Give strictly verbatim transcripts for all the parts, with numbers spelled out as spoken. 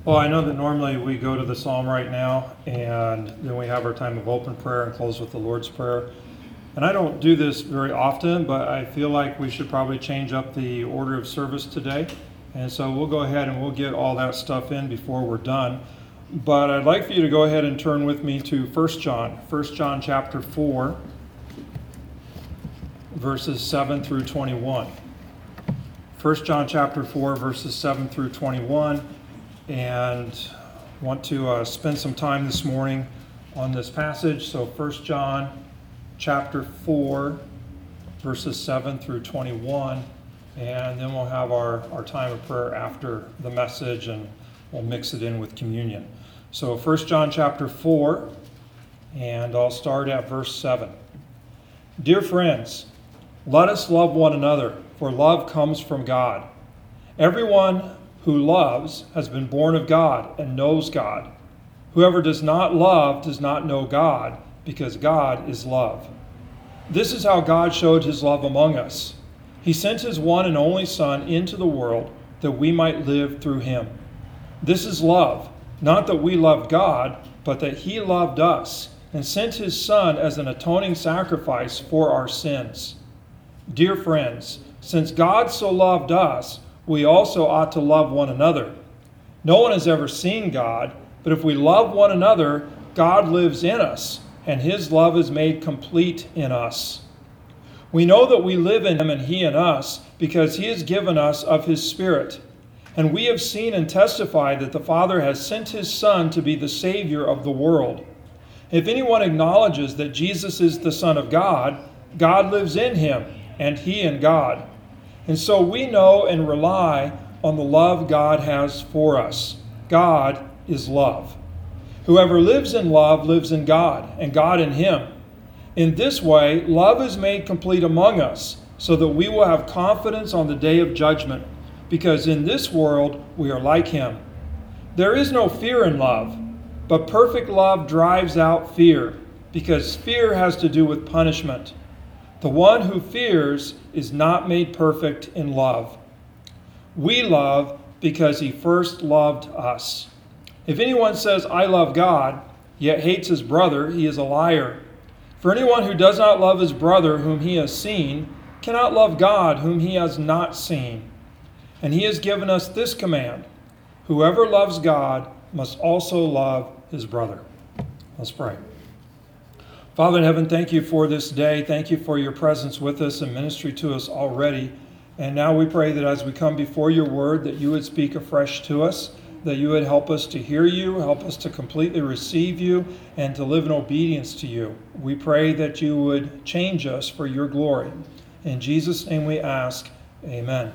Well, I know that normally we go to the psalm right now, and then we have our time of open prayer and close with the Lord's Prayer. And I don't do this very often, but I feel like we should probably change up the order of service today. And so we'll go ahead and we'll get all that stuff in before we're done. But I'd like for you to go ahead and turn with me to First John, First John chapter four, verses seven through twenty-one. First John chapter four, verses seven through twenty-one. And want to uh, spend some time this morning on this passage. So First John chapter four, verses seven through twenty-one, and then we'll have our, our time of prayer after the message, and we'll mix it in with communion. So First John chapter four, and I'll start at verse seven. Dear friends, let us love one another, for love comes from God. Everyone who loves has been born of God and knows God. Whoever does not love does not know God, because God is love. This is how God showed his love among us. He sent his one and only Son into the world that we might live through him. This is love, not that we loved God, but that he loved us and sent his Son as an atoning sacrifice for our sins. Dear friends, since God so loved us, we also ought to love one another. No one has ever seen God, but if we love one another, God lives in us, and his love is made complete in us. We know that we live in him and he in us, because he has given us of his Spirit. And we have seen and testified that the Father has sent his Son to be the Savior of the world. If anyone acknowledges that Jesus is the Son of God, God lives in him, and he in God. And so we know and rely on the love God has for us. God is love. Whoever lives in love lives in God, and God in him. In this way, love is made complete among us, so that we will have confidence on the day of judgment, because in this world we are like him. There is no fear in love, but perfect love drives out fear, because fear has to do with punishment. The one who fears is not made perfect in love. We love because he first loved us. If anyone says, I love God, yet hates his brother, he is a liar. For anyone who does not love his brother whom he has seen cannot love God whom he has not seen. And he has given us this command: whoever loves God must also love his brother. Let's pray. Father in heaven, thank you for this day. Thank you for your presence with us and ministry to us already. And now we pray that as we come before your word, that you would speak afresh to us, that you would help us to hear you, help us to completely receive you, and to live in obedience to you. We pray that you would change us for your glory. In Jesus' name we ask, amen.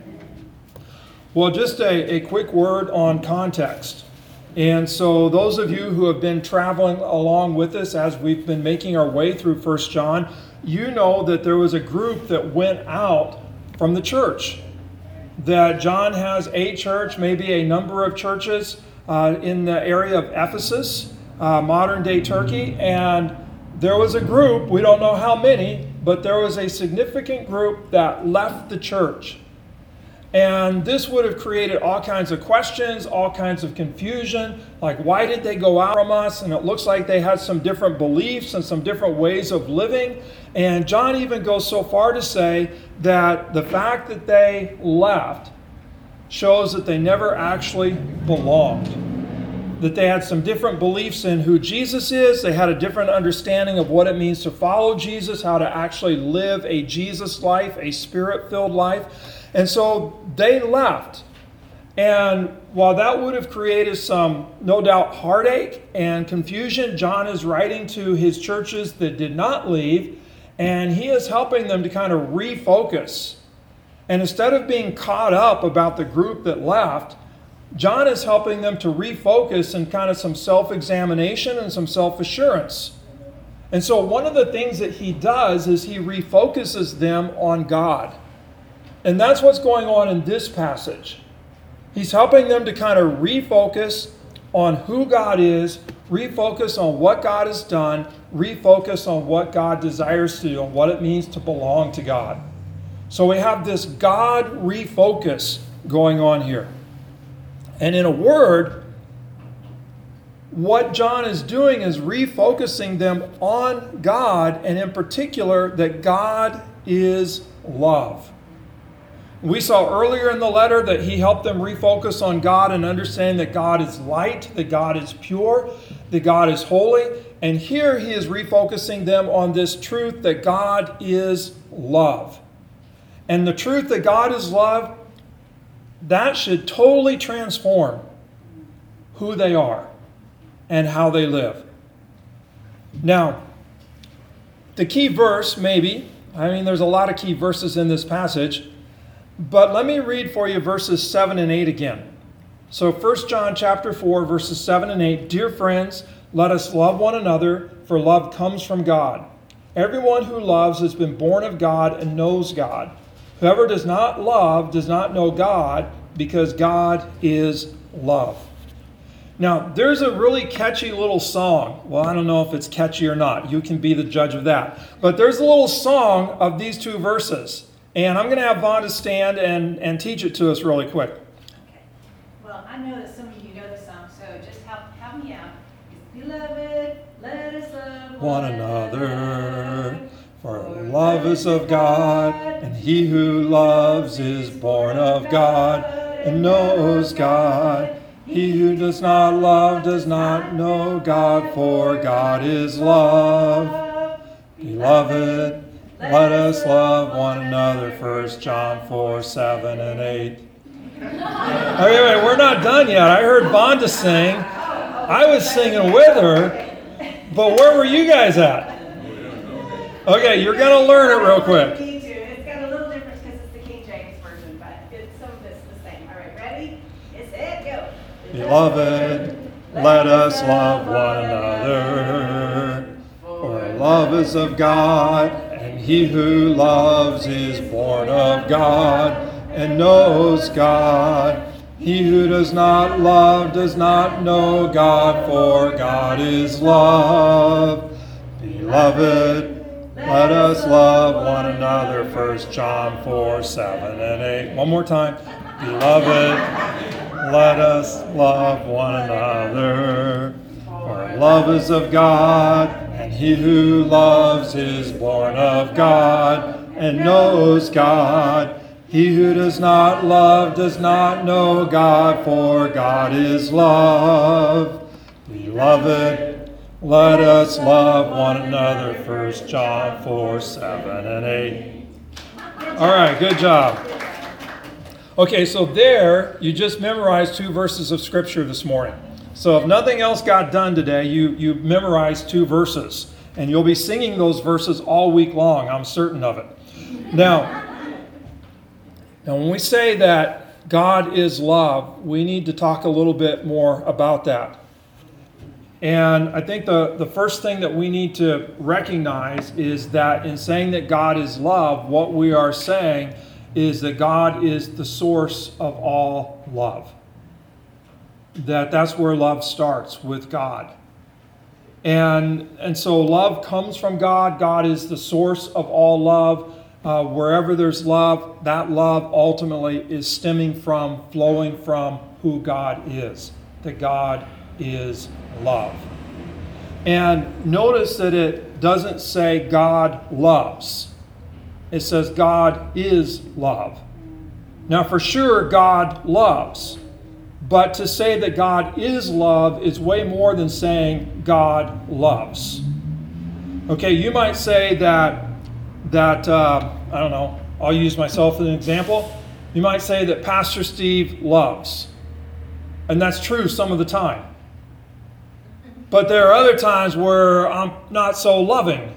Well, just a, a quick word on context. And so those of you who have been traveling along with us as we've been making our way through First John, you know that there was a group that went out from the church. That John has a church, maybe a number of churches uh, in the area of Ephesus, uh, modern-day Turkey. And there was a group, we don't know how many, but there was a significant group that left the church. And this would have created all kinds of questions, all kinds of confusion, like why did they go out from us? And it looks like they had some different beliefs and some different ways of living. And John even goes so far to say that the fact that they left shows that they never actually belonged. That they had some different beliefs in who Jesus is. They had a different understanding of what it means to follow Jesus, how to actually live a Jesus life, a Spirit-filled life. And so they left. And while that would have created some, no doubt, heartache and confusion, John is writing to his churches that did not leave, and he is helping them to kind of refocus. And instead of being caught up about the group that left, John is helping them to refocus and kind of some self-examination and some self-assurance. And so one of the things that he does is he refocuses them on God. And that's what's going on in this passage. He's helping them to kind of refocus on who God is, refocus on what God has done, refocus on what God desires to do and what it means to belong to God. So we have this God refocus going on here. And in a word, what John is doing is refocusing them on God, and in particular, that God is love. We saw earlier in the letter that he helped them refocus on God and understand that God is light, that God is pure, that God is holy. And here he is refocusing them on this truth that God is love. And the truth that God is love, that should totally transform who they are and how they live. Now, the key verse, maybe, I mean, there's a lot of key verses in this passage, but let me read for you verses seven and eight again. So First John chapter four, verses seven and eight, "Dear friends, let us love one another, for love comes from God. Everyone who loves has been born of God and knows God. Whoever does not love does not know God, because God is love." Now, there's a really catchy little song. Well, I don't know if it's catchy or not. You can be the judge of that. But there's a little song of these two verses. And I'm going to have Vonda stand and, and teach it to us really quick. Okay. Well, I know that some of you know the song, so just help, help me out. It's, "Beloved, let us love One another, for love is of God, and he who loves is born of God and knows God. He who does not love does not know God, for God is love. Beloved, let us love one another." First John four, seven and eight. Okay, wait, we're not done yet. I heard Vonda sing. I was singing with her, but where were you guys at? Okay, you're going to learn it real quick. Me too. It's got a little difference because it's the King James version, but it's, some of it's the same. All right, ready? It's it, go. Beloved, let us love one another, for love is of God, and he who loves is born of God and knows God. He who does not love does not know God, for God is love. Beloved, let us love one another. First John four, seven and eight. One more time. Beloved, let us love one another. For love is of God, and he who loves is born of God and knows God. He who does not love does not know God, for God is love. Beloved, let us love one another. First John four, seven and eight. All right, good job. Okay, so there, you just memorized two verses of Scripture this morning. So if nothing else got done today, you, you memorized two verses. And you'll be singing those verses all week long, I'm certain of it. Now, now when we say that God is love, we need to talk a little bit more about that. And I think the, the first thing that we need to recognize is that in saying that God is love, what we are saying is that God is the source of all love. That that's where love starts, with God. And, and so love comes from God. God is the source of all love. Uh, wherever there's love, that love ultimately is stemming from, flowing from who God is. That God is love. And notice that it doesn't say God loves. It says God is love. Now for sure God loves. But to say that God is love is way more than saying God loves. Okay, you might say that, that uh, I don't know, I'll use myself as an example. You might say that Pastor Steve loves. And that's true some of the time. But there are other times where I'm not so loving.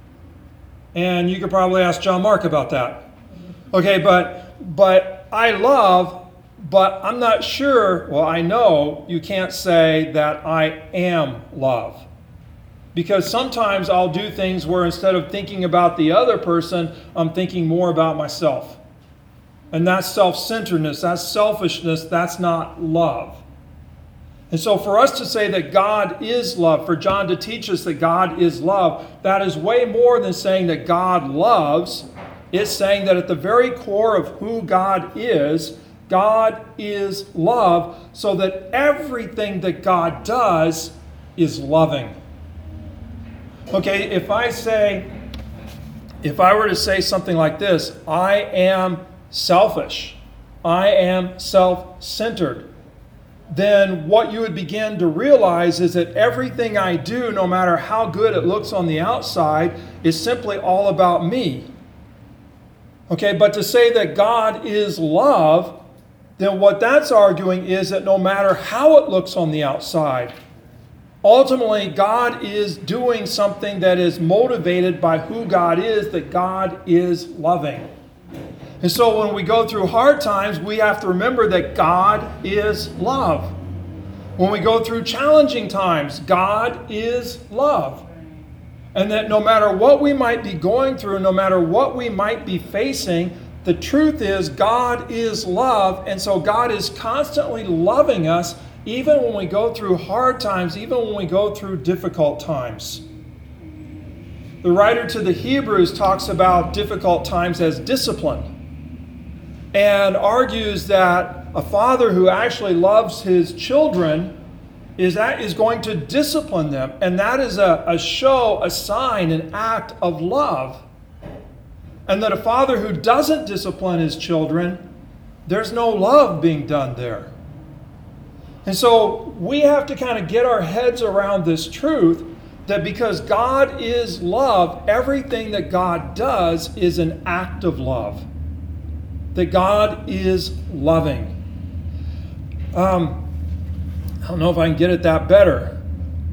And you could probably ask John Mark about that. Okay, but but I love, but I'm not sure, well, I know you can't say that I am love. Because sometimes I'll do things where instead of thinking about the other person, I'm thinking more about myself. And that's self-centeredness, that's selfishness, that's not love. And so for us to say that God is love, for John to teach us that God is love, that is way more than saying that God loves. It's saying that at the very core of who God is, God is love, so that everything that God does is loving. Okay, if I say, if I were to say something like this, I am selfish, I am self-centered, then what you would begin to realize is that everything I do, no matter how good it looks on the outside, is simply all about me. Okay, but to say that God is love, then what that's arguing is that no matter how it looks on the outside, ultimately God is doing something that is motivated by who God is, that God is loving. And so when we go through hard times, we have to remember that God is love. When we go through challenging times, God is love. And that no matter what we might be going through, no matter what we might be facing, the truth is God is love. And so God is constantly loving us, even when we go through hard times, even when we go through difficult times. The writer to the Hebrews talks about difficult times as discipline, and argues that a father who actually loves his children is that is going to discipline them. And that is a, a show, a sign, an act of love. And that a father who doesn't discipline his children, there's no love being done there. And so we have to kind of get our heads around this truth that because God is love, everything that God does is an act of love. That God is loving. Um, I don't know if I can get it that better.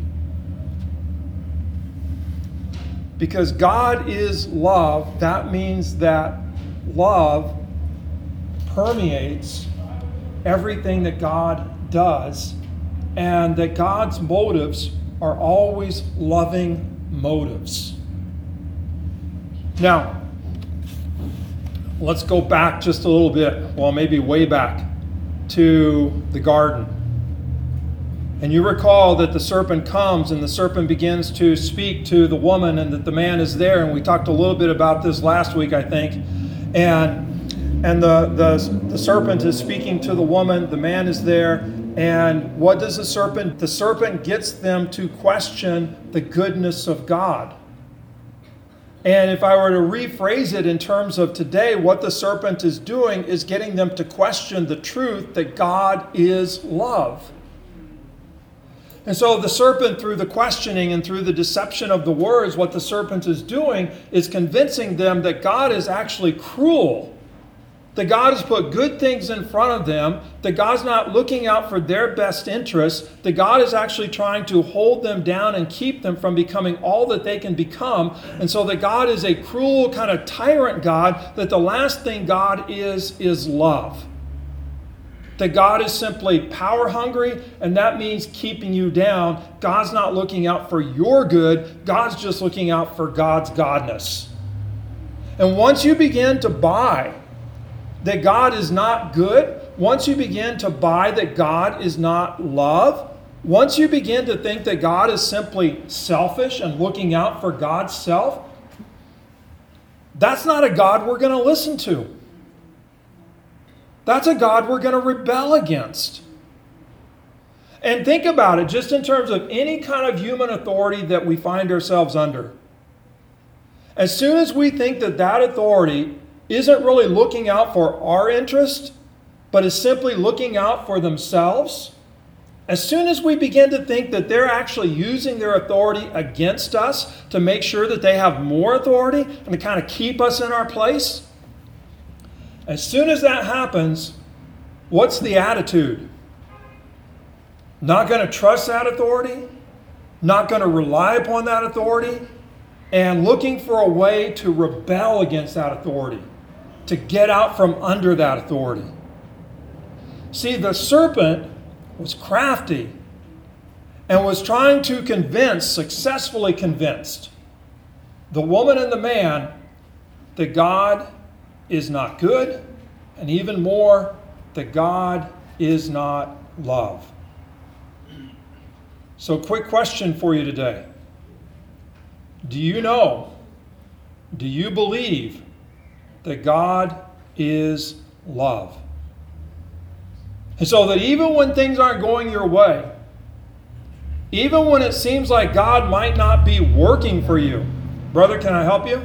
Because God is love, that means that love permeates everything that God does, and that God's motives are always loving motives. Now, let's go back just a little bit, well, maybe way back to the garden. And you recall that the serpent comes and the serpent begins to speak to the woman, and that the man is there. And we talked a little bit about this last week, I think. And and the, the, the serpent is speaking to the woman, the man is there. And what does the serpent? The serpent gets them to question the goodness of God. And if I were to rephrase it in terms of today, what the serpent is doing is getting them to question the truth that God is love. And so the serpent, through the questioning and through the deception of the words, what the serpent is doing is convincing them that God is actually cruel. That God has put good things in front of them. That God's not looking out for their best interests. That God is actually trying to hold them down and keep them from becoming all that they can become. And so that God is a cruel kind of tyrant God. That the last thing God is, is love. That God is simply power hungry, and that means keeping you down. God's not looking out for your good. God's just looking out for God's godness. And once you begin to buy that God is not good, once you begin to buy that God is not love, once you begin to think that God is simply selfish and looking out for God's self, that's not a God we're going to listen to. That's a God we're going to rebel against. And think about it, just in terms of any kind of human authority that we find ourselves under. As soon as we think that that authority isn't really looking out for our interest, but is simply looking out for themselves, as soon as we begin to think that they're actually using their authority against us to make sure that they have more authority and to kind of keep us in our place, as soon as that happens, what's the attitude? Not going to trust that authority, not going to rely upon that authority, and looking for a way to rebel against that authority, to get out from under that authority. See, the serpent was crafty and was trying to convince, successfully convinced, the woman and the man that God is not good, and even more, that God is not love. So, quick question for you today. Do you know, do you believe that God is love? And so that even when things aren't going your way, even when it seems like God might not be working for you, brother, can I help you?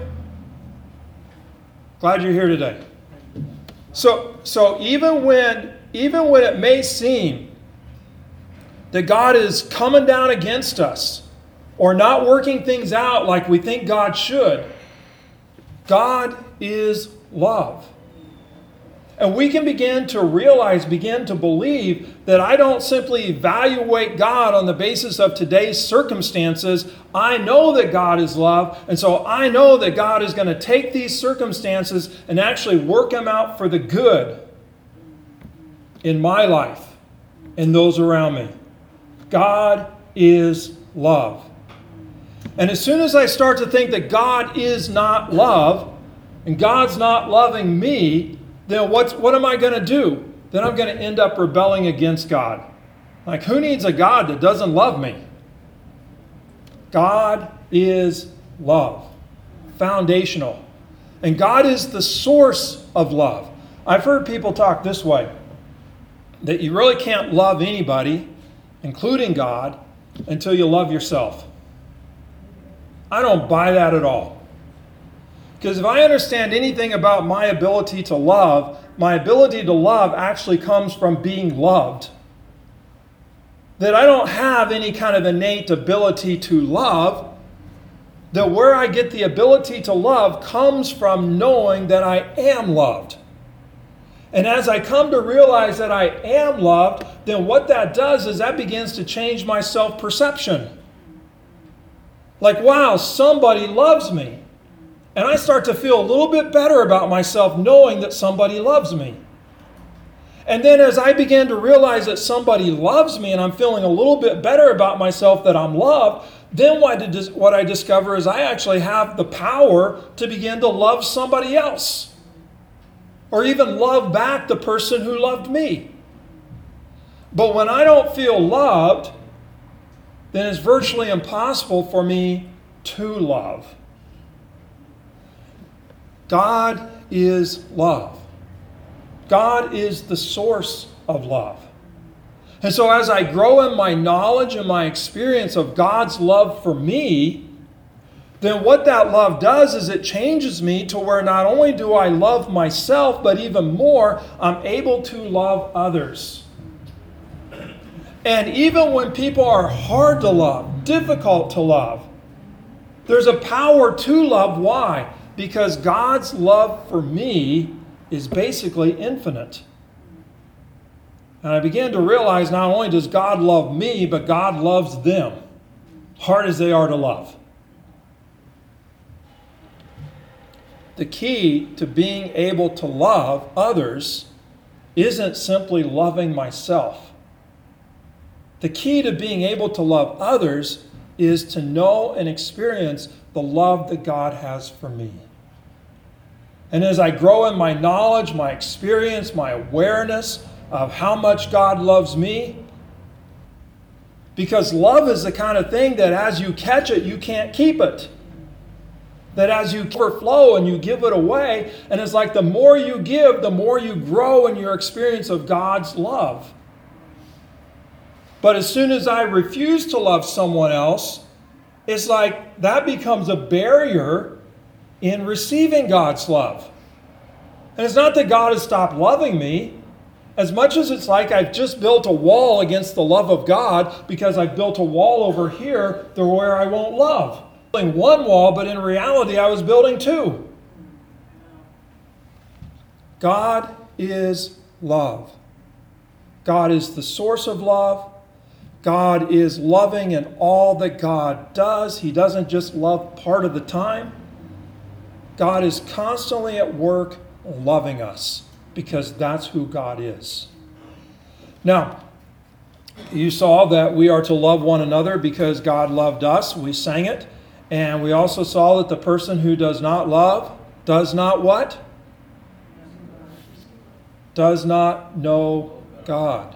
Glad you're here today. So, so even when, even when it may seem that God is coming down against us or not working things out like we think God should, God is love. And we can begin to realize, begin to believe that I don't simply evaluate God on the basis of today's circumstances. I know that God is love, and so I know that God is going to take these circumstances and actually work them out for the good in my life and those around me. God is love. And as soon as I start to think that God is not love, and God's not loving me, then what's, what am I going to do? Then I'm going to end up rebelling against God. Like, who needs a God that doesn't love me? God is love. Foundational. And God is the source of love. I've heard people talk this way, that you really can't love anybody, including God, until you love yourself. I don't buy that at all. Because if I understand anything about my ability to love, my ability to love actually comes from being loved. That I don't have any kind of innate ability to love. That where I get the ability to love comes from knowing that I am loved. And as I come to realize that I am loved, then what that does is that begins to change my self-perception. Like, wow, somebody loves me. And I start to feel a little bit better about myself knowing that somebody loves me. And then as I begin to realize that somebody loves me and I'm feeling a little bit better about myself that I'm loved, then what I discover is I actually have the power to begin to love somebody else. Or even love back the person who loved me. But when I don't feel loved, then it's virtually impossible for me to love. God is love. God is the source of love. And so as I grow in my knowledge and my experience of God's love for me, then what that love does is it changes me to where not only do I love myself, but even more, I'm able to love others. And even when people are hard to love, difficult to love, there's a power to love. Why? Because God's love for me is basically infinite. And I began to realize not only does God love me, but God loves them, hard as they are to love. The key to being able to love others isn't simply loving myself. The key to being able to love others is to know and experience the love that God has for me. And as I grow in my knowledge, my experience, my awareness of how much God loves me, because love is the kind of thing that as you catch it, you can't keep it. That as you overflow and you give it away, and it's like the more you give, the more you grow in your experience of God's love. But as soon as I refuse to love someone else, it's like that becomes a barrier in receiving God's love. And it's not that God has stopped loving me, as much as it's like I've just built a wall against the love of God because I've built a wall over here to where I won't love. Building one wall, but in reality I was building two. God is love. God is the source of love. God is loving in all that God does. He doesn't just love part of the time. God is constantly at work loving us because that's who God is. Now, you saw that we are to love one another because God loved us. We sang it. And we also saw that the person who does not love does not what? Does not know God.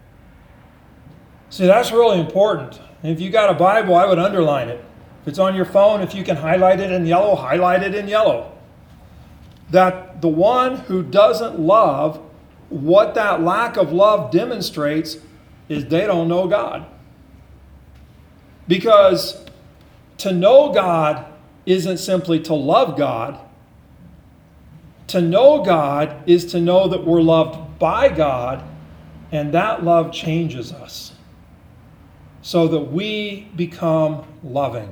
See, that's really important. If you got a Bible, I would underline it. If it's on your phone, if you can highlight it in yellow, highlight it in yellow. That the one who doesn't love what that lack of love demonstrates is they don't know God. Because to know God isn't simply to love God. To know God is to know that we're loved by God, and that love changes us so that we become loving,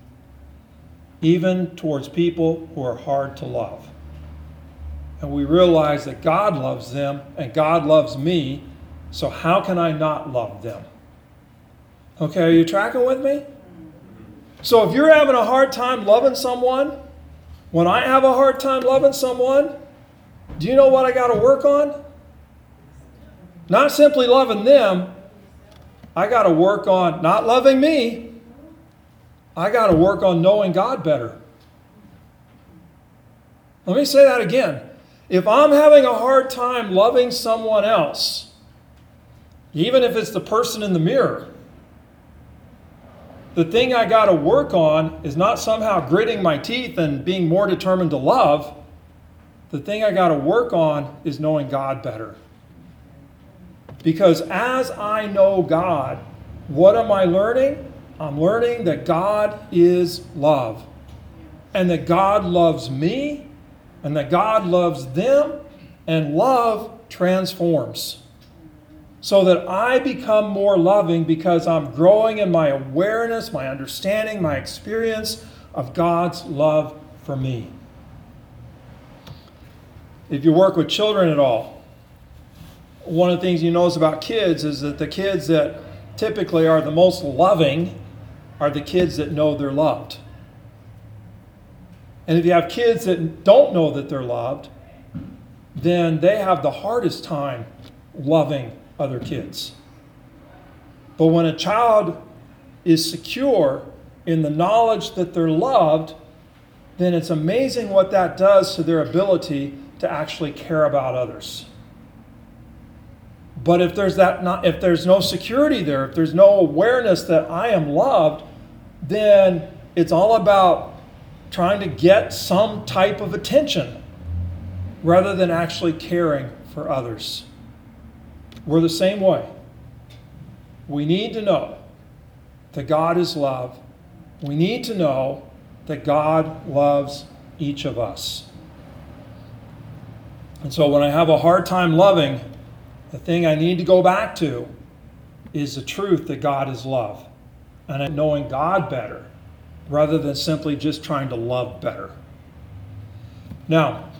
even towards people who are hard to love. And we realize that God loves them and God loves me, so how can I not love them? Okay, are you tracking with me? So if you're having a hard time loving someone, when I have a hard time loving someone, do you know what I got to work on? Not simply loving them, I got to work on not loving me. I got to work on knowing God better. Let me say that again. If I'm having a hard time loving someone else, even if it's the person in the mirror, the thing I got to work on is not somehow gritting my teeth and being more determined to love. The thing I got to work on is knowing God better. Because as I know God, what am I learning? I'm learning that God is love. And that God loves me. And that God loves them. And love transforms. So that I become more loving because I'm growing in my awareness, my understanding, my experience of God's love for me. If you work with children at all, one of the things you notice about kids is that the kids that typically are the most loving are the kids that know they're loved. And if you have kids that don't know that they're loved, then they have the hardest time loving other kids. But when a child is secure in the knowledge that they're loved, then it's amazing what that does to their ability to actually care about others. But if there's that not, if there's no security there, if there's no awareness that I am loved, then it's all about trying to get some type of attention rather than actually caring for others. We're the same way. We need to know that God is love. We need to know that God loves each of us. And so when I have a hard time loving, the thing I need to go back to is the truth that God is love. And knowing God better rather than simply just trying to love better. Now,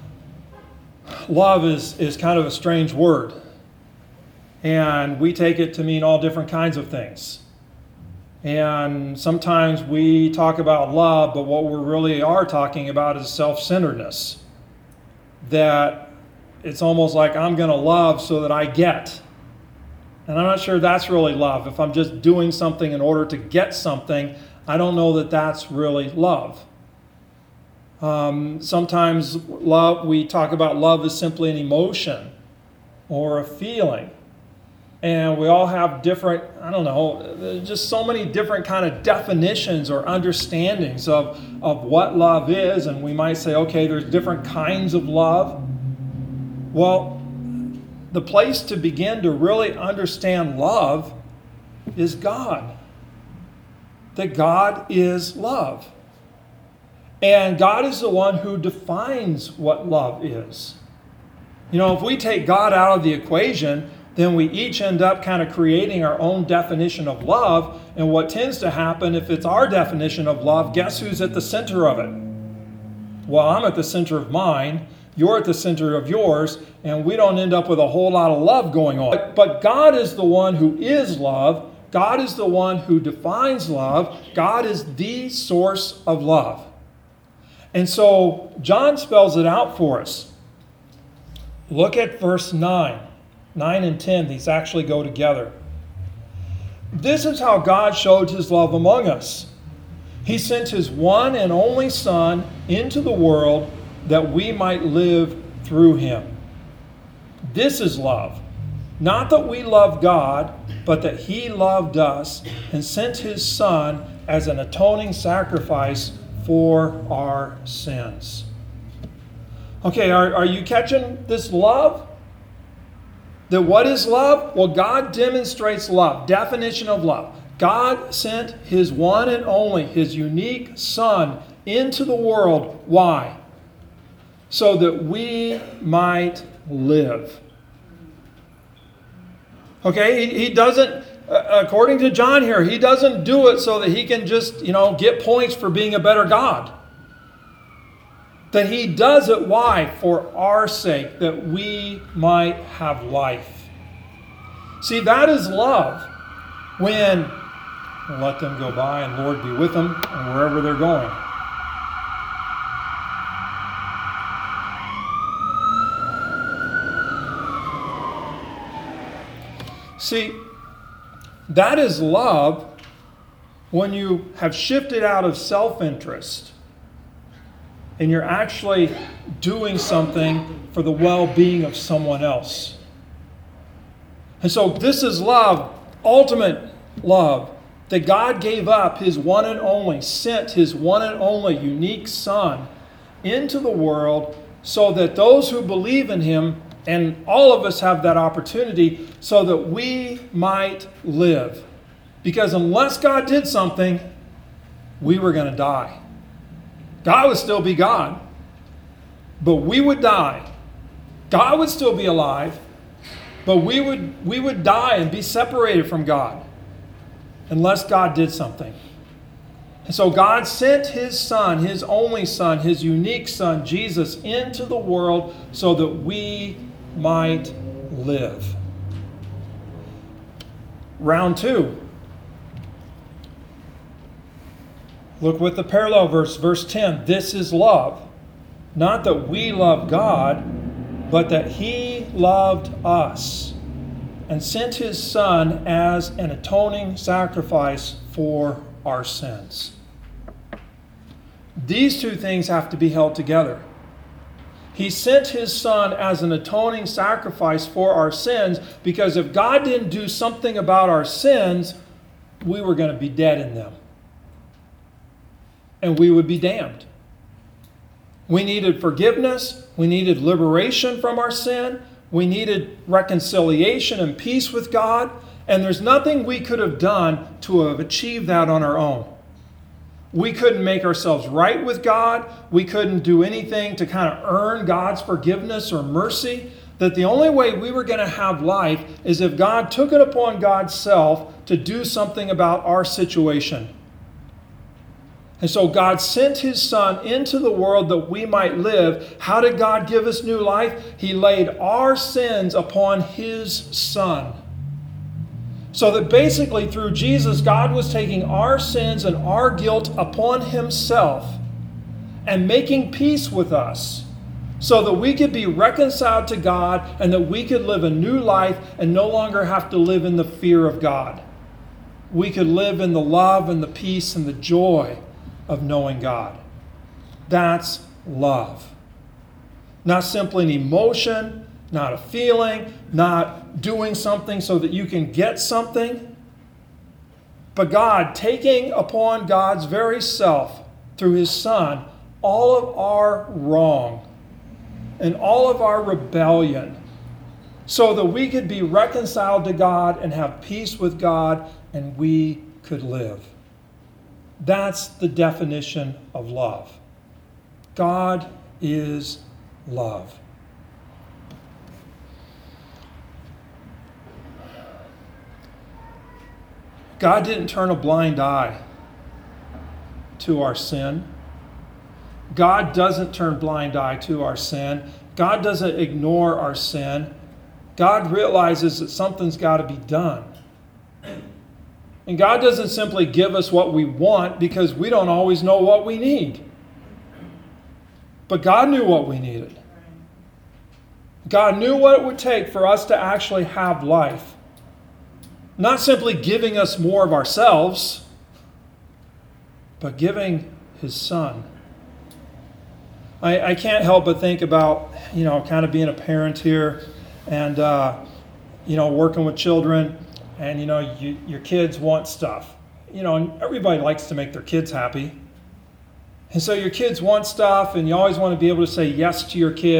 love is, is kind of a strange word. And we take it to mean all different kinds of things. And sometimes we talk about love, but what we really are talking about is self-centeredness. That it's almost like I'm going to love so that I get. And I'm not sure that's really love. If I'm just doing something in order to get something, I don't know that that's really love. Um, sometimes love, we talk about love as simply an emotion or a feeling. And we all have different, I don't know, just so many different kind of definitions or understandings of, of what love is. And we might say, okay, there's different kinds of love. Well, the place to begin to really understand love is God. That God is love. And God is the one who defines what love is. You know, if we take God out of the equation, then we each end up kind of creating our own definition of love. And what tends to happen if it's our definition of love, guess who's at the center of it? Well, I'm at the center of mine. You're at the center of yours. And we don't end up with a whole lot of love going on. But, but God is the one who is love. God is the one who defines love. God is the source of love. And so John spells it out for us. Look at verse nine. nine and ten, these actually go together. This is how God showed his love among us. He sent his one and only Son into the world that we might live through him. This is love. Not that we love God, but that he loved us and sent his Son as an atoning sacrifice for our sins. Okay, are, are you catching this love? That what is love? Well, God demonstrates love. Definition of love. God sent his one and only, his unique Son into the world. Why? So that we might live. Okay, he, he doesn't, uh, according to John here, he doesn't do it so that he can just, you know, get points for being a better God. That he does it, why? For our sake, that we might have life. See, that is love. When we'll let them go by and Lord be with them and wherever they're going. See, that is love when you have shifted out of self-interest and you're actually doing something for the well-being of someone else. And so this is love, ultimate love, that God gave up his one and only, sent his one and only unique Son into the world so that those who believe in him, and all of us have that opportunity, so that we might live. Because unless God did something, we were going to die. God would still be God, but we would die. God would still be alive, but we would, we would die and be separated from God unless God did something. And so God sent his Son, his only Son, his unique Son, Jesus, into the world so that we might live. Round two. Look with the parallel verse, verse ten. This is love. Not that we love God, but that he loved us and sent his Son as an atoning sacrifice for our sins. These two things have to be held together. He sent his Son as an atoning sacrifice for our sins, because if God didn't do something about our sins, we were going to be dead in them. And we would be damned. We needed forgiveness. We needed liberation from our sin. We needed reconciliation and peace with God. And there's nothing we could have done to have achieved that on our own. We couldn't make ourselves right with God. We couldn't do anything to kind of earn God's forgiveness or mercy. That the only way we were going to have life is if God took it upon God's self to do something about our situation. And so God sent his Son into the world that we might live. How did God give us new life? He laid our sins upon his Son. So that basically through Jesus, God was taking our sins and our guilt upon himself and making peace with us so that we could be reconciled to God and that we could live a new life and no longer have to live in the fear of God. We could live in the love and the peace and the joy of knowing God. That's love. Not simply an emotion, not a feeling, not doing something so that you can get something, but God taking upon God's very self through his Son all of our wrong and all of our rebellion so that we could be reconciled to God and have peace with God and we could live. That's the definition of love. God is love. God didn't turn a blind eye to our sin. God doesn't turn blind eye to our sin. God doesn't ignore our sin. God realizes that something's got to be done. And God doesn't simply give us what we want because we don't always know what we need. But God knew what we needed. God knew what it would take for us to actually have life. Not simply giving us more of ourselves, but giving his Son. I, I can't help but think about, you know, kind of being a parent here and, uh, you know, working with children. And, you know, you, your kids want stuff. You know, and everybody likes to make their kids happy. And so your kids want stuff, and you always want to be able to say yes to your kids.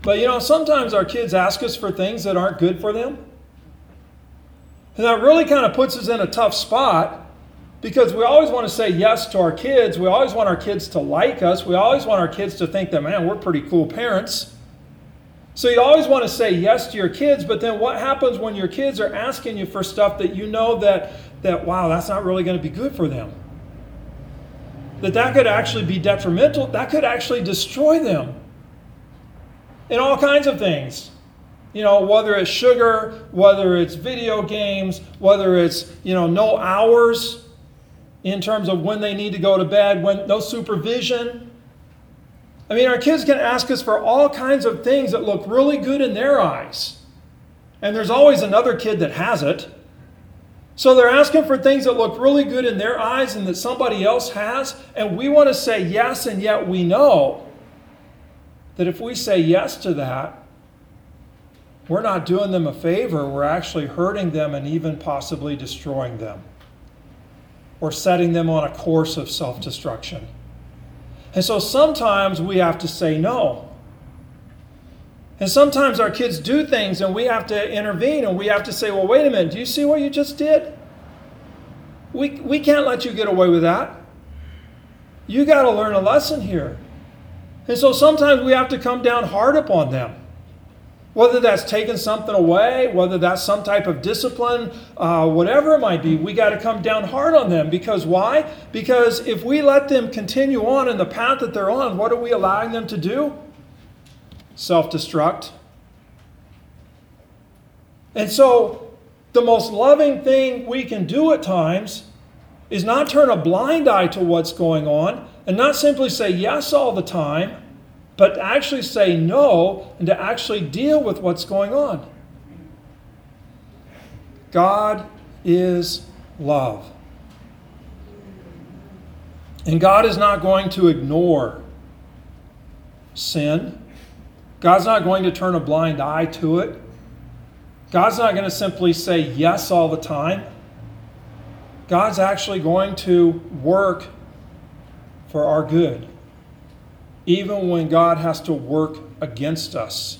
But you know, sometimes our kids ask us for things that aren't good for them. And that really kind of puts us in a tough spot because we always want to say yes to our kids. We always want our kids to like us. We always want our kids to think that, man, we're pretty cool parents. So you always want to say yes to your kids, but then what happens when your kids are asking you for stuff that you know that, that wow, that's not really going to be good for them? That that could actually be detrimental. That could actually destroy them in all kinds of things. You know, whether it's sugar, whether it's video games, whether it's, you know, no hours in terms of when they need to go to bed, when no supervision. I mean, our kids can ask us for all kinds of things that look really good in their eyes. And there's always another kid that has it. So they're asking for things that look really good in their eyes and that somebody else has. And we want to say yes, and yet we know that if we say yes to that, we're not doing them a favor. We're actually hurting them and even possibly destroying them. Or setting them on a course of self-destruction. And so sometimes we have to say no. And sometimes our kids do things and we have to intervene and we have to say, well, wait a minute, do you see what you just did? We, we can't let you get away with that. You got to learn a lesson here. And so sometimes we have to come down hard upon them. Whether that's taking something away, whether that's some type of discipline, uh, whatever it might be, we got to come down hard on them. Because why? Because if we let them continue on in the path that they're on, what are we allowing them to do? Self-destruct. And so the most loving thing we can do at times is not turn a blind eye to what's going on and not simply say yes all the time, but to actually say no and to actually deal with what's going on. God is love. And God is not going to ignore sin. God's not going to turn a blind eye to it. God's not going to simply say yes all the time. God's actually going to work for our good, even when God has to work against us.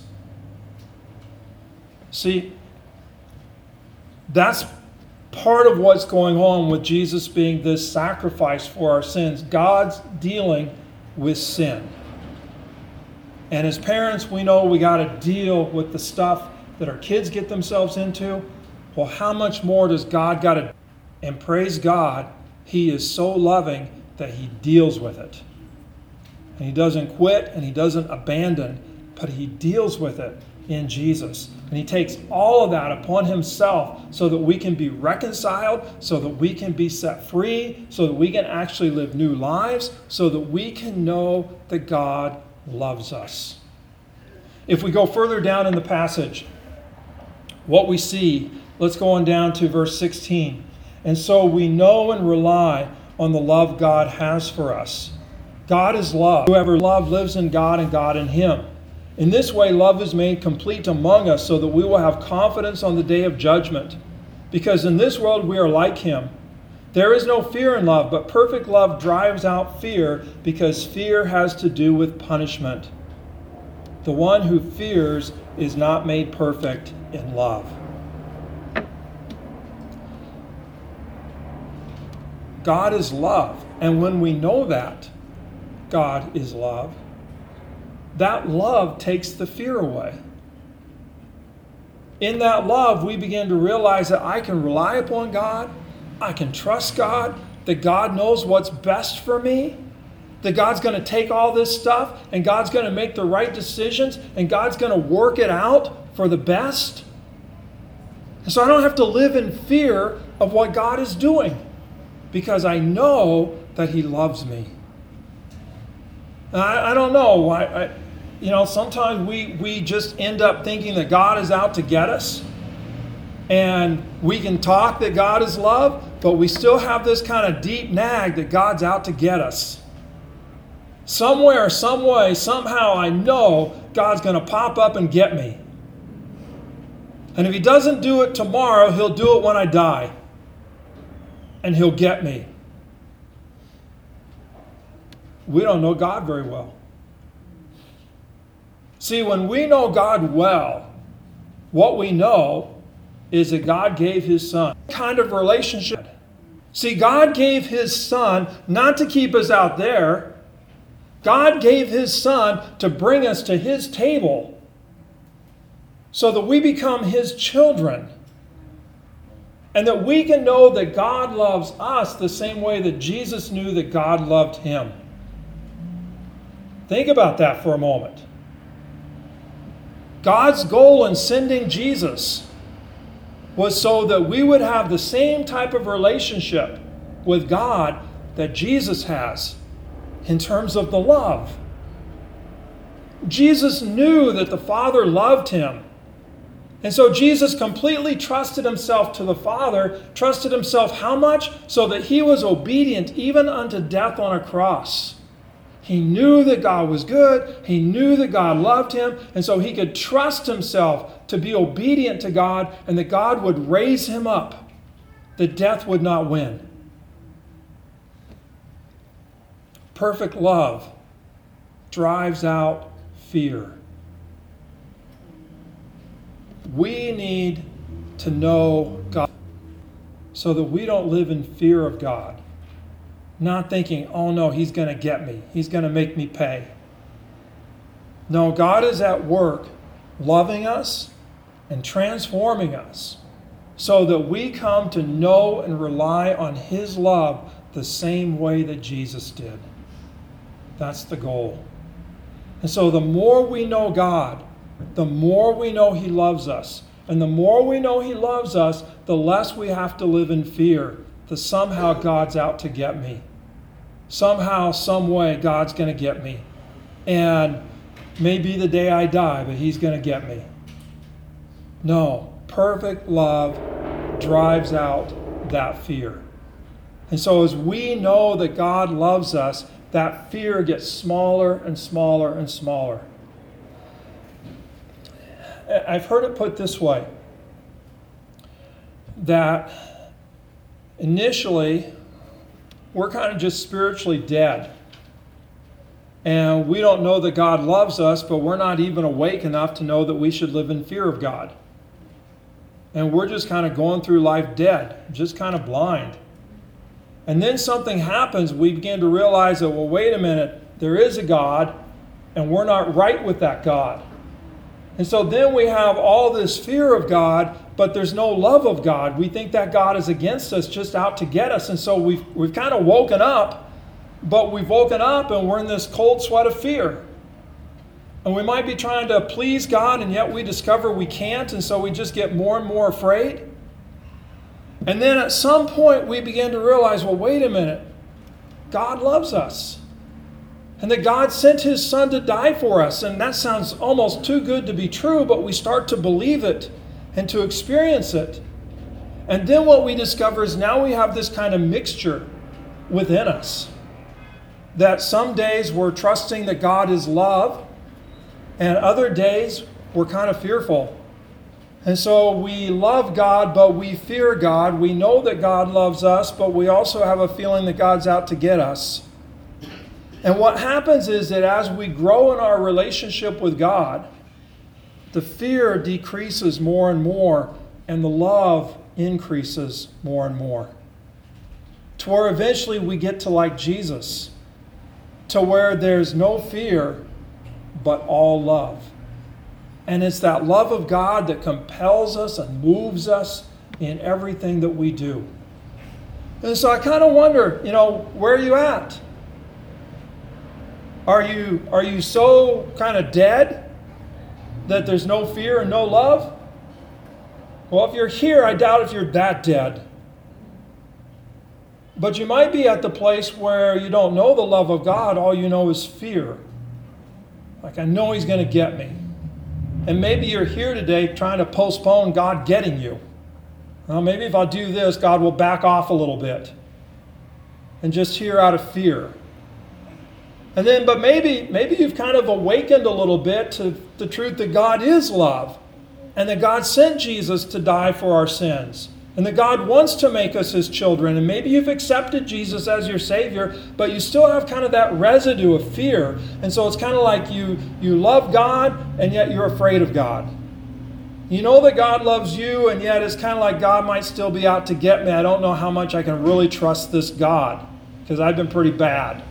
See, that's part of what's going on with Jesus being this sacrifice for our sins. God's dealing with sin. And as parents, we know we got to deal with the stuff that our kids get themselves into. Well, how much more does God got to? And praise God, He is so loving that He deals with it. And He doesn't quit and He doesn't abandon, but He deals with it in Jesus. And He takes all of that upon Himself so that we can be reconciled, so that we can be set free, so that we can actually live new lives, so that we can know that God loves us. If we go further down in the passage, what we see, let's go on down to verse sixteen. And so we know and rely on the love God has for us. God is love. Whoever loves lives in God and God in him. In this way, love is made complete among us so that we will have confidence on the day of judgment. Because in this world we are like him. There is no fear in love, but perfect love drives out fear, because fear has to do with punishment. The one who fears is not made perfect in love. God is love. And when we know that God is love, that love takes the fear away. In that love, we begin to realize that I can rely upon God, I can trust God, that God knows what's best for me, that God's going to take all this stuff and God's going to make the right decisions and God's going to work it out for the best. And so I don't have to live in fear of what God is doing, because I know that He loves me. And I, I don't know why. I, you know, sometimes we, we just end up thinking that God is out to get us. And we can talk that God is love, but we still have this kind of deep nag that God's out to get us. Somewhere, some way, somehow I know God's going to pop up and get me. And if He doesn't do it tomorrow, He'll do it when I die. And He'll get me. We don't know God very well. See, See, when we know God well, what we know is that God gave his Son. What kind of relationship? See, God gave his Son not to keep us out there. God gave his Son to bring us to his table so that we become his children. And that we can know that God loves us the same way that Jesus knew that God loved him. Think about that for a moment. God's goal in sending Jesus was so that we would have the same type of relationship with God that Jesus has in terms of the love. Jesus knew that the Father loved him. And so Jesus completely trusted himself to the Father, trusted himself how much? So that he was obedient even unto death on a cross. He knew that God was good. He knew that God loved him. And so he could trust himself to be obedient to God and that God would raise him up, that death would not win. Perfect love drives out fear. We need to know God so that we don't live in fear of God. Not thinking, oh no, he's going to get me. He's going to make me pay. No, God is at work loving us and transforming us so that we come to know and rely on his love the same way that Jesus did. That's the goal. And so the more we know God, the more we know he loves us. And the more we know he loves us, the less we have to live in fear that somehow God's out to get me. Somehow, some way, God's going to get me. And maybe the day I die, but he's going to get me. No, perfect love drives out that fear. And so as we know that God loves us, that fear gets smaller and smaller and smaller. I've heard it put this way, that initially we're kind of just spiritually dead. And we don't know that God loves us, but we're not even awake enough to know that we should live in fear of God. And we're just kind of going through life dead, just kind of blind. And then something happens, we begin to realize that, well, wait a minute, there is a God, and we're not right with that God. And so then we have all this fear of God, but there's no love of God. We think that God is against us, just out to get us. And so we've, we've kind of woken up, but we've woken up and we're in this cold sweat of fear. And we might be trying to please God, and yet we discover we can't, and so we just get more and more afraid. And then at some point we begin to realize, well, wait a minute, God loves us. And that God sent his Son to die for us. And that sounds almost too good to be true, but we start to believe it and to experience it. And then what we discover is now we have this kind of mixture within us. That some days we're trusting that God is love, and other days we're kind of fearful. And so we love God, but we fear God. We know that God loves us, but we also have a feeling that God's out to get us. And what happens is that as we grow in our relationship with God, the fear decreases more and more, and the love increases more and more. To where eventually we get to like Jesus, to where there's no fear, but all love. And it's that love of God that compels us and moves us in everything that we do. And so I kind of wonder, you know, where are you at? Are you, are you so kind of dead that there's no fear and no love? Well, if you're here, I doubt if you're that dead. But you might be at the place where you don't know the love of God. All you know is fear. Like, I know he's going to get me. And maybe you're here today trying to postpone God getting you. Well, maybe if I do this, God will back off a little bit. And just here out of fear. And then, but maybe, maybe you've kind of awakened a little bit to the truth that God is love. And that God sent Jesus to die for our sins. And that God wants to make us his children. And maybe you've accepted Jesus as your Savior, but you still have kind of that residue of fear. And so it's kind of like you, you love God, and yet you're afraid of God. You know that God loves you, and yet it's kind of like God might still be out to get me. I don't know how much I can really trust this God, because I've been pretty bad.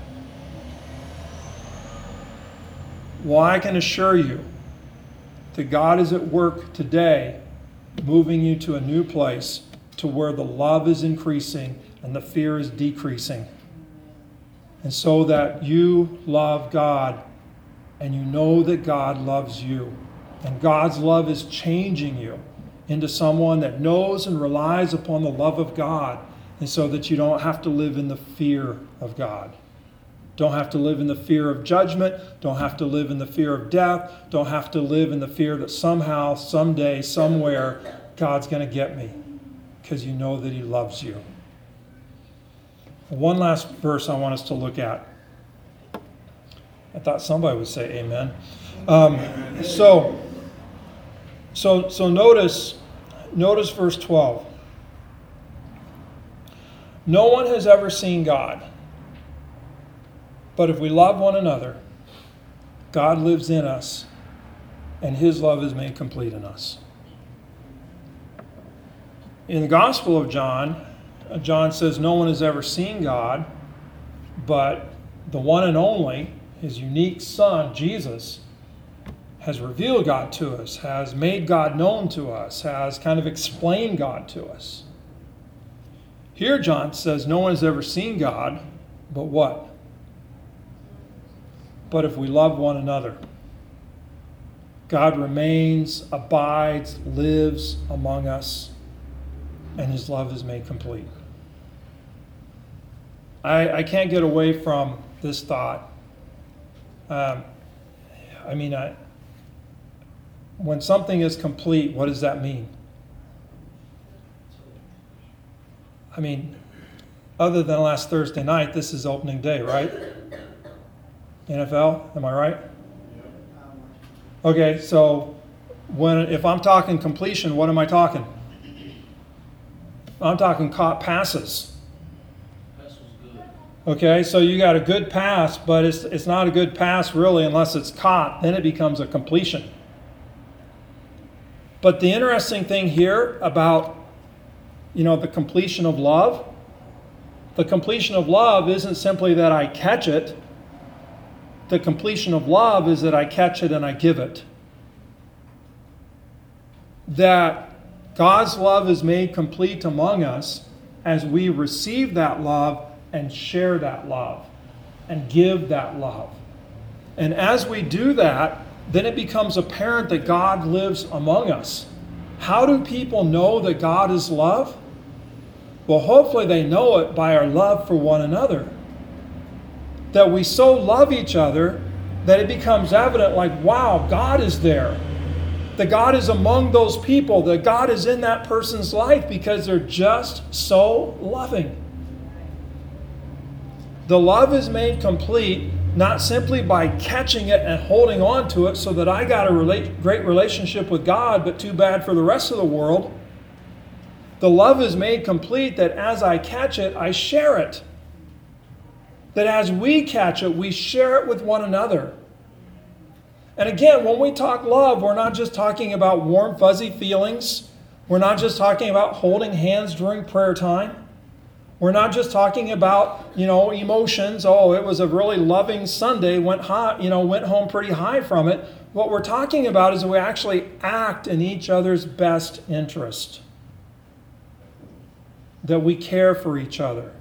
Well, I can assure you that God is at work today, moving you to a new place, to where the love is increasing and the fear is decreasing. And so that you love God, and you know that God loves you. And God's love is changing you into someone that knows and relies upon the love of God, and so that you don't have to live in the fear of God. Don't have to live in the fear of judgment. Don't have to live in the fear of death. Don't have to live in the fear that somehow, someday, somewhere, God's going to get me, because you know that he loves you. One last verse I want us to look at. I thought somebody would say amen. Um, so, so, so notice, notice verse twelve. No one has ever seen God, but if we love one another, God lives in us, and his love is made complete in us. In the Gospel of John, John says no one has ever seen God, but the one and only, his unique Son, Jesus, has revealed God to us, has made God known to us, has kind of explained God to us. Here John says no one has ever seen God, but what? But if we love one another. God remains, abides, lives among us, and his love is made complete. I, I can't get away from this thought. Um, I mean, I, when something is complete, what does that mean? I mean, other than last Thursday night, this is opening day, right? N F L, am I right? Okay, so when if I'm talking completion, what am I talking? I'm talking caught passes. Okay, so you got a good pass, but it's it's not a good pass really unless it's caught. Then it becomes a completion. But the interesting thing here about, you know, the completion of love, the completion of love isn't simply that I catch it. The completion of love is that I catch it and I give it. That God's love is made complete among us as we receive that love and share that love and give that love. And as we do that, then it becomes apparent that God lives among us. How do people know that God is love? Well, hopefully they know it by our love for one another. That we so love each other that it becomes evident, like, wow, God is there. That God is among those people. That God is in that person's life because they're just so loving. The love is made complete not simply by catching it and holding on to it so that I got a relate, great relationship with God, but too bad for the rest of the world. The love is made complete that as I catch it, I share it. That as we catch it, we share it with one another. And again, when we talk love, we're not just talking about warm, fuzzy feelings. We're not just talking about holding hands during prayer time. We're not just talking about, you know, emotions. Oh, it was a really loving Sunday, went high, you know, went home pretty high from it. What we're talking about is that we actually act in each other's best interest. That we care for each other.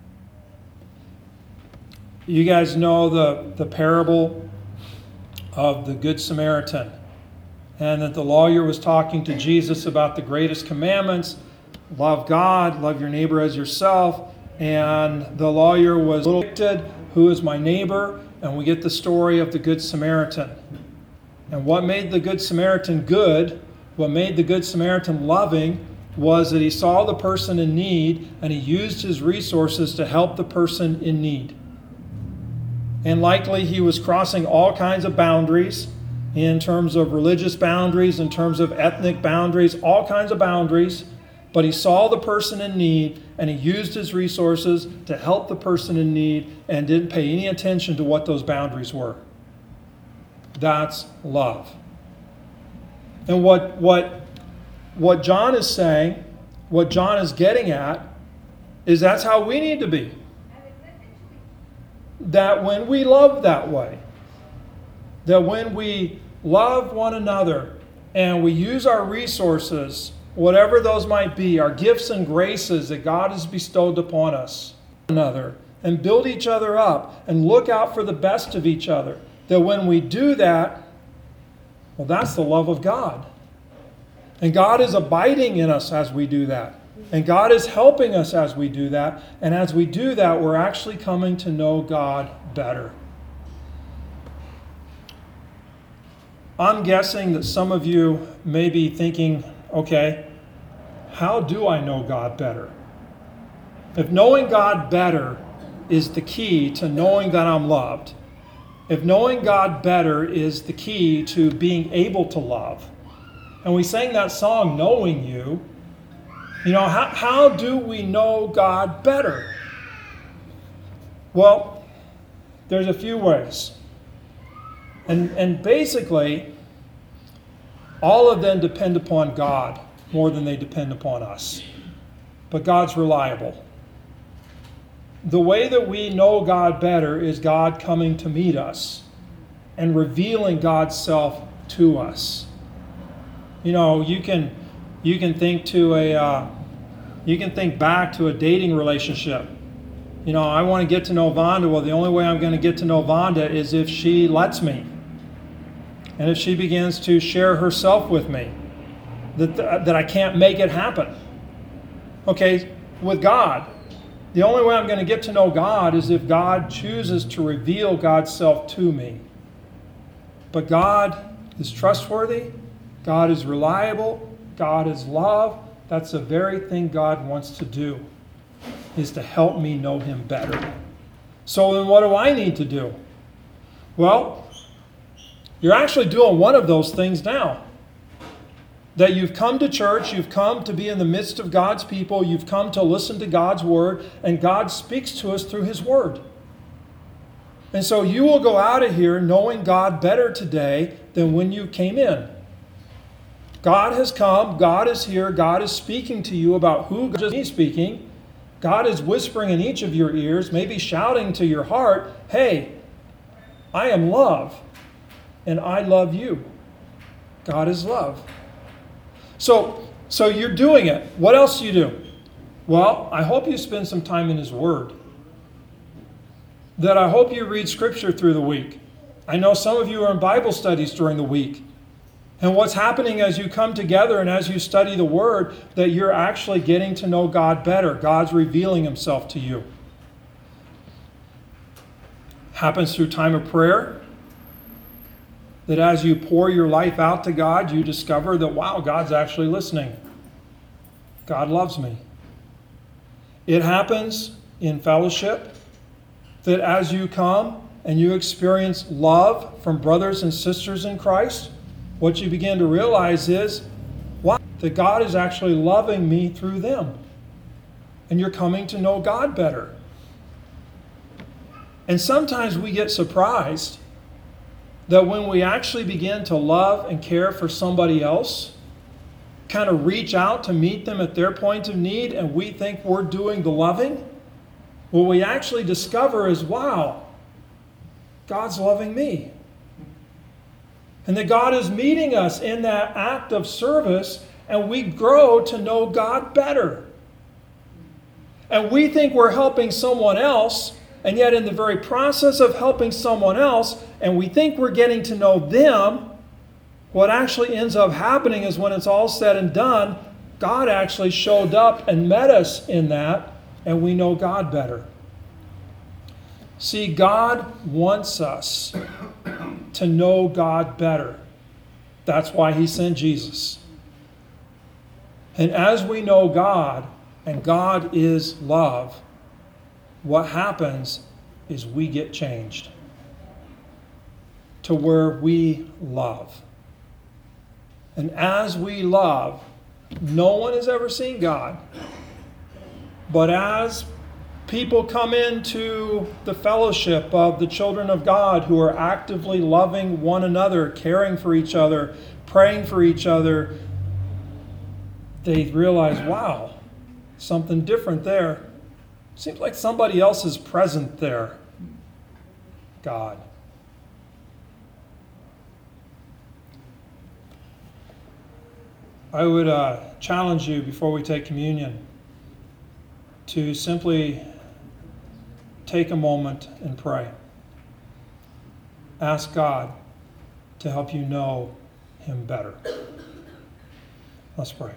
You guys know the, the parable of the Good Samaritan, and that the lawyer was talking to Jesus about the greatest commandments. Love God, love your neighbor as yourself. And the lawyer was afflicted, who is my neighbor? And we get the story of the Good Samaritan. And what made the Good Samaritan good, what made the Good Samaritan loving, was that he saw the person in need and he used his resources to help the person in need. And likely he was crossing all kinds of boundaries in terms of religious boundaries, in terms of ethnic boundaries, all kinds of boundaries. but he saw the person in need and he used his resources to help the person in need and didn't pay any attention to what those boundaries were. That's love. And what, what, what John is saying, what John is getting at, is that's how we need to be. That when we love that way, that when we love one another and we use our resources, whatever those might be, our gifts and graces that God has bestowed upon us, another, and build each other up and look out for the best of each other, that when we do that, well, that's the love of God. And God is abiding in us as we do that. And God is helping us as we do that. And as we do that, we're actually coming to know God better. I'm guessing that some of you may be thinking, okay, how do I know God better? If knowing God better is the key to knowing that I'm loved, if knowing God better is the key to being able to love, and we sang that song, Knowing You, you know, how, how do we know God better? Well, there's a few ways. And, and basically, all of them depend upon God more than they depend upon us. But God's reliable. The way that we know God better is God coming to meet us and revealing God's self to us. You know, you can you can think to a uh, you can think back to a dating relationship. You know, I want to get to know Vonda. Well, the only way I'm going to get to know Vonda is if she lets me. And if she begins to share herself with me, that, that I can't make it happen. Okay, with God, the only way I'm going to get to know God is if God chooses to reveal God's self to me. But God is trustworthy. God is reliable. God is love. That's the very thing God wants to do, is to help me know Him better. So then what do I need to do? Well, you're actually doing one of those things now. That you've come to church, you've come to be in the midst of God's people, you've come to listen to God's Word, and God speaks to us through His Word. And so you will go out of here knowing God better today than when you came in. God has come, God is here, God is speaking to you about who God is speaking. God is whispering in each of your ears, maybe shouting to your heart, hey, I am love, and I love you. God is love. So, so you're doing it. What else do you do? Well, I hope you spend some time in His Word. That I hope you read Scripture through the week. I know some of you are in Bible studies during the week. And what's happening as you come together and as you study the Word, that you're actually getting to know God better. God's revealing Himself to you. Happens through time of prayer. That as you pour your life out to God, you discover that, wow, God's actually listening. God loves me. It happens in fellowship, that as you come and you experience love from brothers and sisters in Christ, what you begin to realize is, wow, that God is actually loving me through them. And you're coming to know God better. And sometimes we get surprised that when we actually begin to love and care for somebody else, kind of reach out to meet them at their point of need, and we think we're doing the loving, what we actually discover is, wow, God's loving me. And that God is meeting us in that act of service, and we grow to know God better. And we think we're helping someone else, and yet in the very process of helping someone else, and we think we're getting to know them, what actually ends up happening is when it's all said and done, God actually showed up and met us in that, and we know God better. See, God wants us to know God better. That's why He sent Jesus. And as we know God, and God is love, what happens is we get changed to where we love. And as we love, No one has ever seen God. But as people come into the fellowship of the children of God who are actively loving one another, caring for each other, praying for each other, they realize, wow, something different there. Seems like somebody else is present there. God. I would uh, challenge you before we take communion to simply take a moment and pray. Ask God to help you know Him better. Let's pray.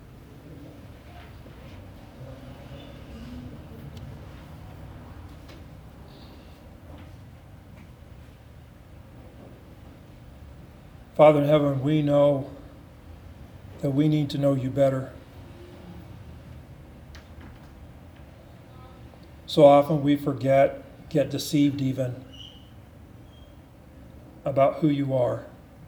Father in heaven, we know that we need to know you better. So often we forget, get deceived even, about who you are.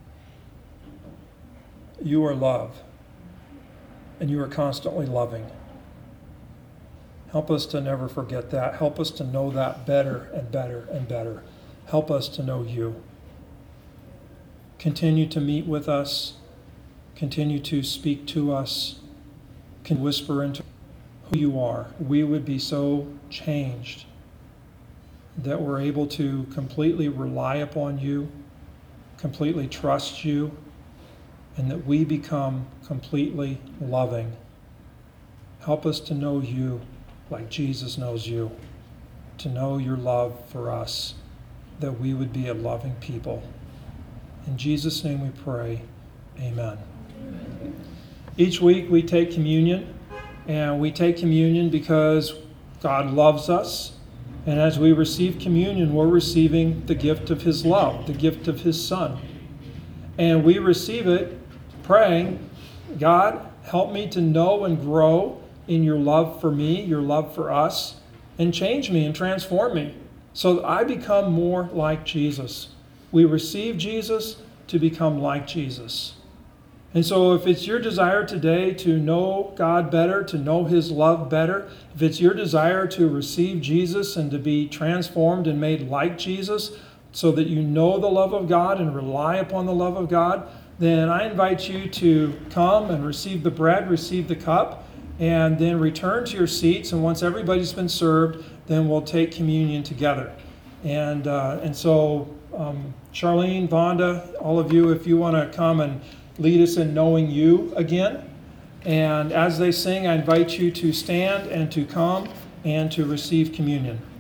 You are love, and you are constantly loving. Help us to never forget that. Help us to know that better and better and better. Help us to know you. Continue to meet with us. Continue to speak to us. Can whisper into who you are. We would be so changed that we're able to completely rely upon you, completely trust you, and that we become completely loving. Help us to know you like Jesus knows you, to know your love for us, that we would be a loving people. In Jesus' name we pray, amen. Amen. Each week we take communion, and we take communion because God loves us. And as we receive communion, we're receiving the gift of His love, the gift of His Son. And we receive it praying, God, help me to know and grow in your love for me, your love for us, and change me and transform me so that I become more like Jesus. We receive Jesus to become like Jesus. And so if it's your desire today to know God better, to know His love better, if it's your desire to receive Jesus and to be transformed and made like Jesus so that you know the love of God and rely upon the love of God, then I invite you to come and receive the bread, receive the cup, and then return to your seats. And once everybody's been served, then we'll take communion together. And uh, and so um, Charlene, Vonda, all of you, if you want to come and lead us in knowing you again. And as they sing, I invite you to stand and to come and to receive communion.